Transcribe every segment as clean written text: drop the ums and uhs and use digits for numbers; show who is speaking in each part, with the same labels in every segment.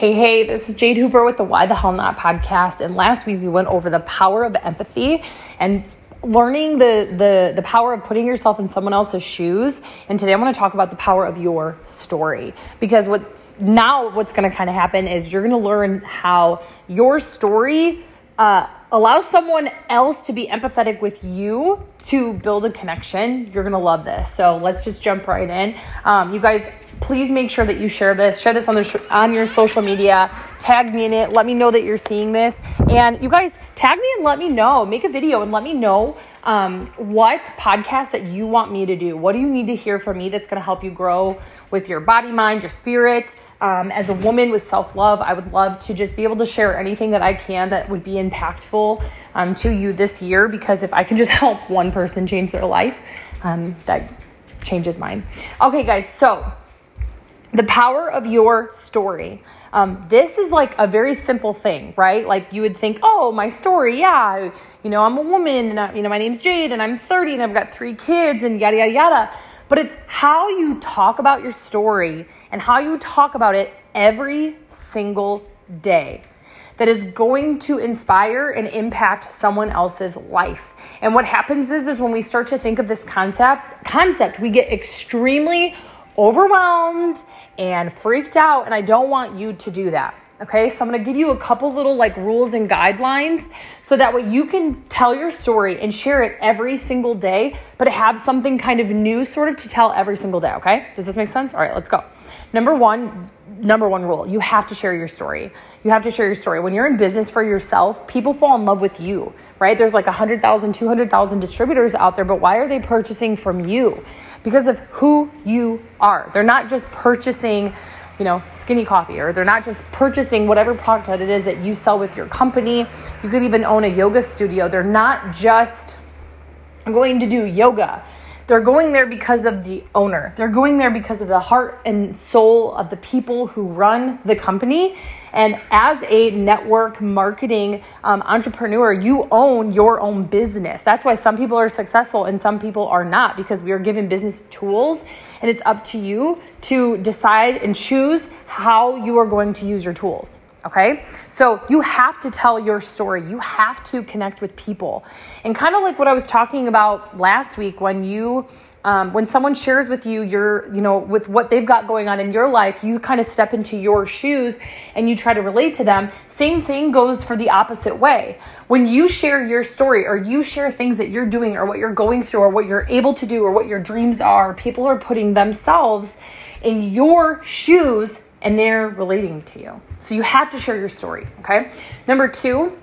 Speaker 1: Hey, this is Jade Hooper with the Why the Hell Not podcast. And last week we went over the power of empathy and learning the power of putting yourself in someone else's shoes. And today I'm going to talk about the power of your story, because what's going to kind of happen is you're going to learn how your story allows someone else to be empathetic with you to build a connection. You're going to love this. So let's just jump right in. You guys, please make sure that you share this on your social media, tag me in it. Let me know that you're seeing this. And you guys, tag me and let me know, make a video and let me know what podcasts that you want me to do. What do you need to hear from me that's going to help you grow with your body, mind, your spirit? As a woman with self-love, I would love to just be able to share anything that I can that would be impactful to you this year, because if I can just help one person change their life, that changes mine. Okay, guys, so the power of your story. This is like a very simple thing, right? Like you would think, oh, my story. Yeah. I'm a woman and my name's Jade and I'm 30 and I've got 3 kids and yada, yada, yada. But it's how you talk about your story and how you talk about it every single day that is going to inspire and impact someone else's life. And what happens is when we start to think of this concept, we get extremely overwhelmed and freaked out, and I don't want you to do that. Okay, so I'm going to give you a couple little rules and guidelines so that way you can tell your story and share it every single day, but have something kind of new sort of to tell every single day. Okay, does this make sense? All right, let's go. Number one rule, you have to share your story. You have to share your story. When you're in business for yourself, people fall in love with you, right? There's 100,000, 200,000 distributors out there, but why are they purchasing from you? Because of who you are. They're not just purchasing Skinny Coffee, or they're not just purchasing whatever product that it is that you sell with your company. You could even own a yoga studio. They're not just going to do yoga. They're going there because of the owner. They're going there because of the heart and soul of the people who run the company. And as a network marketing entrepreneur, you own your own business. That's why some people are successful and some people are not, because we are given business tools and it's up to you to decide and choose how you are going to use your tools. Okay, so you have to tell your story. You have to connect with people. And kind of like what I was talking about last week, when someone shares with you with what they've got going on in your life, you kind of step into your shoes and you try to relate to them. Same thing goes for the opposite way. When you share your story, or you share things that you're doing or what you're going through or what you're able to do or what your dreams are, people are putting themselves in your shoes and they're relating to you. So you have to share your story, okay? Number 2,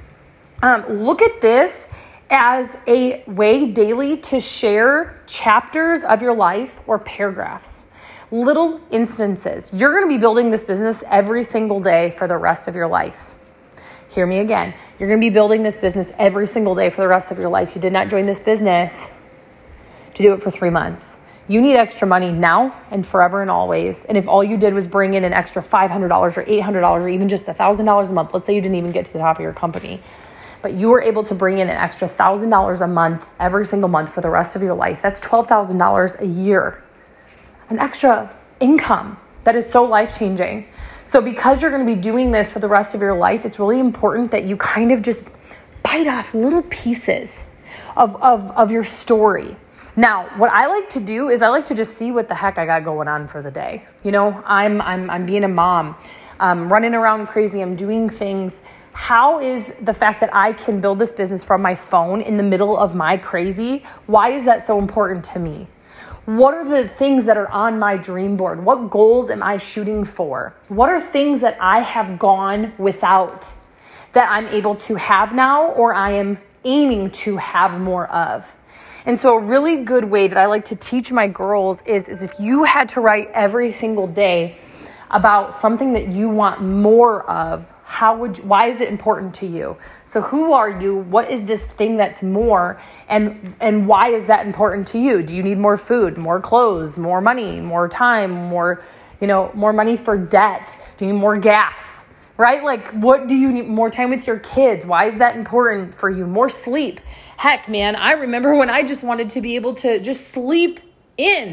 Speaker 1: look at this as a way daily to share chapters of your life or paragraphs, little instances. You're going to be building this business every single day for the rest of your life. Hear me again. You're going to be building this business every single day for the rest of your life. You did not join this business to do it for 3 months. You need extra money now and forever and always. And if all you did was bring in an extra $500 or $800 or even just $1,000 a month, let's say you didn't even get to the top of your company, but you were able to bring in an extra $1,000 a month every single month for the rest of your life, that's $12,000 a year. An extra income that is so life-changing. So because you're going to be doing this for the rest of your life, it's really important that you kind of just bite off little pieces of your story. Now, what I like to do is I like to just see what the heck I got going on for the day. I'm being a mom, running around crazy. I'm doing things. How is the fact that I can build this business from my phone in the middle of my crazy? Why is that so important to me? What are the things that are on my dream board? What goals am I shooting for? What are things that I have gone without that I'm able to have now, or I am aiming to have more of? And so a really good way that I like to teach my girls is if you had to write every single day about something that you want more of, why is it important to you? So who are you? What is this thing that's more? And why is that important to you? Do you need more food, more clothes, more money, more time, more money for debt? Do you need more gas? Right? What do you need? More time with your kids? Why is that important for you? More sleep. Heck, man, I remember when I just wanted to be able to just sleep in.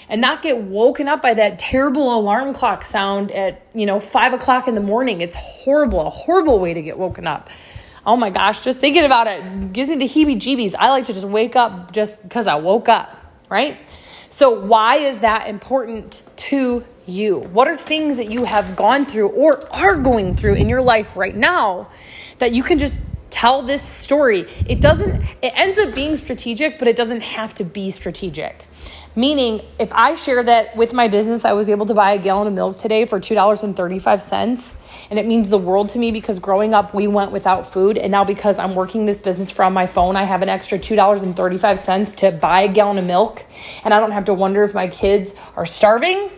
Speaker 1: and not get woken up by that terrible alarm clock sound at, 5 o'clock in the morning. It's horrible, a horrible way to get woken up. Oh my gosh, just thinking about it gives me the heebie-jeebies. I like to just wake up just because I woke up, right? So why is that important to you? What are things that you have gone through or are going through in your life right now that you can just tell this story? It ends up being strategic, but it doesn't have to be strategic. Meaning, if I share that with my business, I was able to buy a gallon of milk today for $2.35, and it means the world to me because growing up, we went without food, and now because I'm working this business from my phone, I have an extra $2.35 to buy a gallon of milk, and I don't have to wonder if my kids are starving.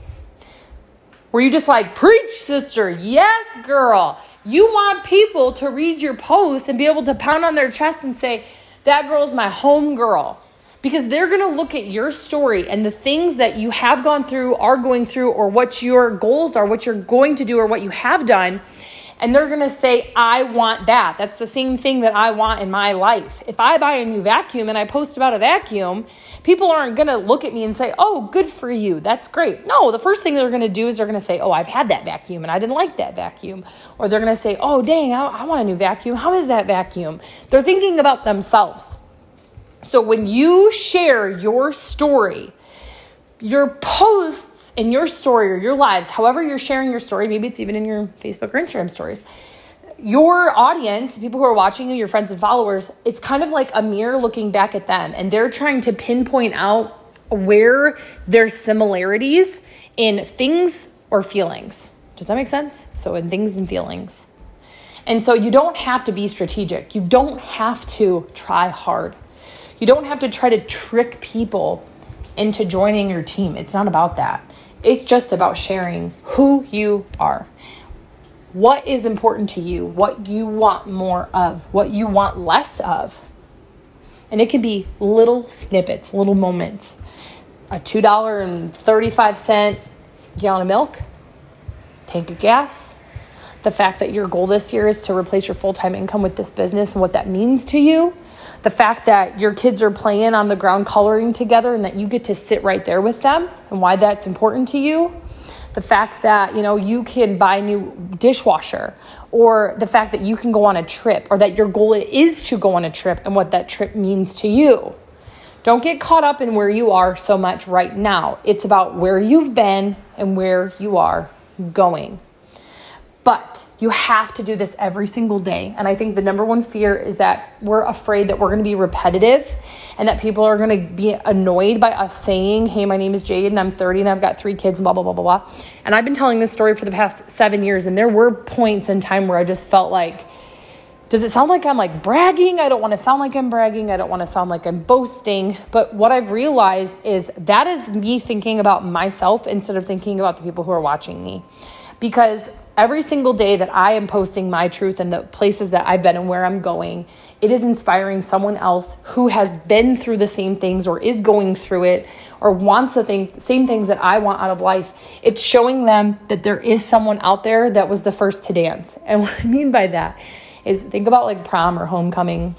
Speaker 1: Were you just like, preach, sister? Yes, girl. You want people to read your post and be able to pound on their chest and say, that girl's my home girl. Because they're going to look at your story and the things that you have gone through, are going through, or what your goals are, what you're going to do, or what you have done. And they're going to say, I want that. That's the same thing that I want in my life. If I buy a new vacuum and I post about a vacuum, people aren't going to look at me and say, oh, good for you. That's great. No, the first thing they're going to do is they're going to say, oh, I've had that vacuum and I didn't like that vacuum. Or they're going to say, oh, dang, I want a new vacuum. How is that vacuum? They're thinking about themselves. So when you share your story, your posts in your story or your lives, however you're sharing your story, maybe it's even in your Facebook or Instagram stories, your audience, people who are watching you, your friends and followers, it's kind of like a mirror looking back at them, and they're trying to pinpoint out where there's similarities in things or feelings. Does that make sense? So in things and feelings. And so you don't have to be strategic. You don't have to try hard. You don't have to try to trick people into joining your team. It's not about that. It's just about sharing who you are, what is important to you, what you want more of, what you want less of. And it can be little snippets, little moments. A $2.35 gallon of milk, tank of gas, the fact that your goal this year is to replace your full-time income with this business and what that means to you. The fact that your kids are playing on the ground coloring together and that you get to sit right there with them and why that's important to you. The fact that, you can buy a new dishwasher, or the fact that you can go on a trip, or that your goal is to go on a trip and what that trip means to you. Don't get caught up in where you are so much right now. It's about where you've been and where you are going. But you have to do this every single day. And I think the number one fear is that we're afraid that we're going to be repetitive and that people are going to be annoyed by us saying, hey, my name is Jade and I'm 30 and I've got 3 kids and blah, blah, blah, blah, blah. And I've been telling this story for the past 7 years. And there were points in time where I just felt like, does it sound like I'm like bragging? I don't want to sound like I'm bragging. I don't want to sound like I'm boasting. But what I've realized is that is me thinking about myself instead of thinking about the people who are watching me. Because every single day that I am posting my truth and the places that I've been and where I'm going, it is inspiring someone else who has been through the same things or is going through it or wants the same things that I want out of life. It's showing them that there is someone out there that was the first to dance. And what I mean by that is think about like prom or homecoming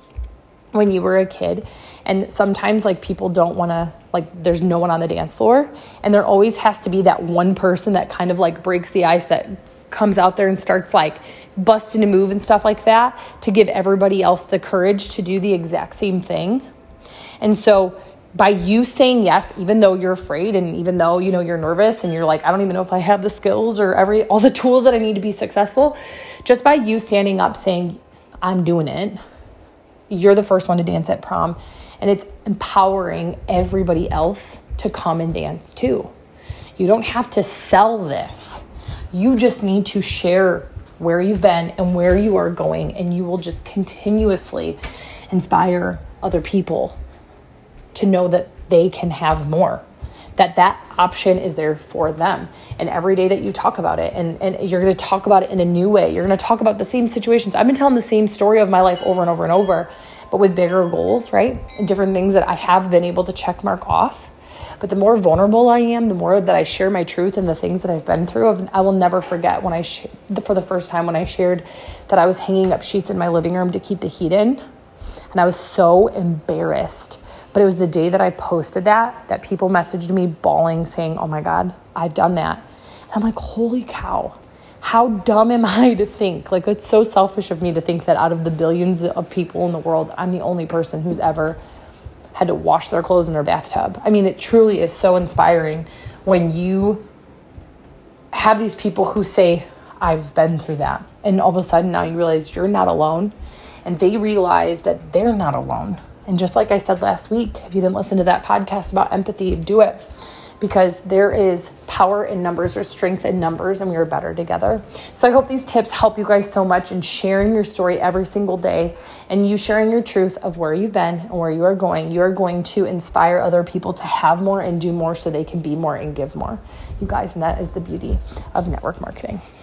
Speaker 1: when you were a kid. And sometimes like people don't want to, like there's no one on the dance floor. And there always has to be that one person that kind of like breaks the ice, that comes out there and starts like busting a move and stuff like that to give everybody else the courage to do the exact same thing. And so by you saying yes, even though you're afraid and even though, you're nervous and you're like, I don't even know if I have the skills or all the tools that I need to be successful, just by you standing up saying, I'm doing it, you're the first one to dance at prom. And it's empowering everybody else to come and dance too. You don't have to sell this. You just need to share where you've been and where you are going, and you will just continuously inspire other people to know that they can have more, that option is there for them. And every day that you talk about it, and you're going to talk about it in a new way, you're going to talk about the same situations. I've been telling the same story of my life over and over and over, but with bigger goals, right? And different things that I have been able to check mark off. But the more vulnerable I am, the more that I share my truth and the things that I've been through. I will never forget when for the first time when I shared that I was hanging up sheets in my living room to keep the heat in. And I was so embarrassed But it was the day that I posted that people messaged me bawling saying, oh my God, I've done that. And I'm like, holy cow, how dumb am I to think? Like, it's so selfish of me to think that out of the billions of people in the world, I'm the only person who's ever had to wash their clothes in their bathtub. I mean, it truly is so inspiring when you have these people who say, I've been through that. And all of a sudden now you realize you're not alone. And they realize that they're not alone. And just like I said last week, if you didn't listen to that podcast about empathy, do it. Because there is power in numbers or strength in numbers, and we are better together. So I hope these tips help you guys so much in sharing your story every single day, and you sharing your truth of where you've been and where you are going. You are going to inspire other people to have more and do more so they can be more and give more. You guys, and that is the beauty of network marketing.